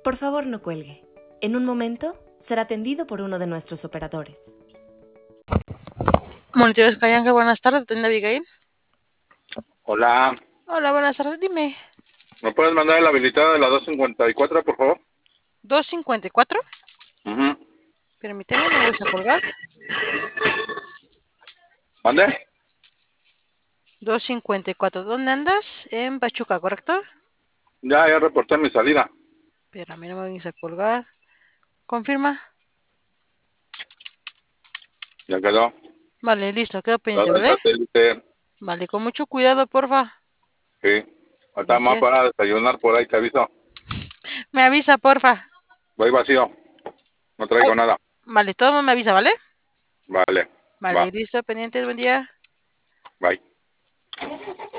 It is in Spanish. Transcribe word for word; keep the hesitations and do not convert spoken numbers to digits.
Por favor, no cuelgue. En un momento será atendido por uno de nuestros operadores. Monitores Cayanca, buenas tardes, ¿atiende Abigail? Hola, Hola, buenas tardes, dime. ¿me puedes mandar la habilitada de la doscientos cincuenta y cuatro, por favor? ¿doscientos cincuenta y cuatro? Ujú. Permíteme, no vais a colgar. ¿Mande? doscientos cincuenta y cuatro, ¿dónde andas? En Pachuca, ¿correcto? Ya, ya reporté mi salida. Pero a mí no me vais a colgar. Confirma. Ya quedó. Vale, listo, quedo pendiente, Todo el ¿vale? satélite. Vale, con mucho cuidado, porfa. Sí. Ahorita más Gracias. para desayunar por ahí, te aviso. Me avisa, porfa. Voy vacío. No Ay, traigo nada. vale, todo el mundo me avisa, ¿vale? Vale. Vale, Va. listo, pendientes, buen día. Bye.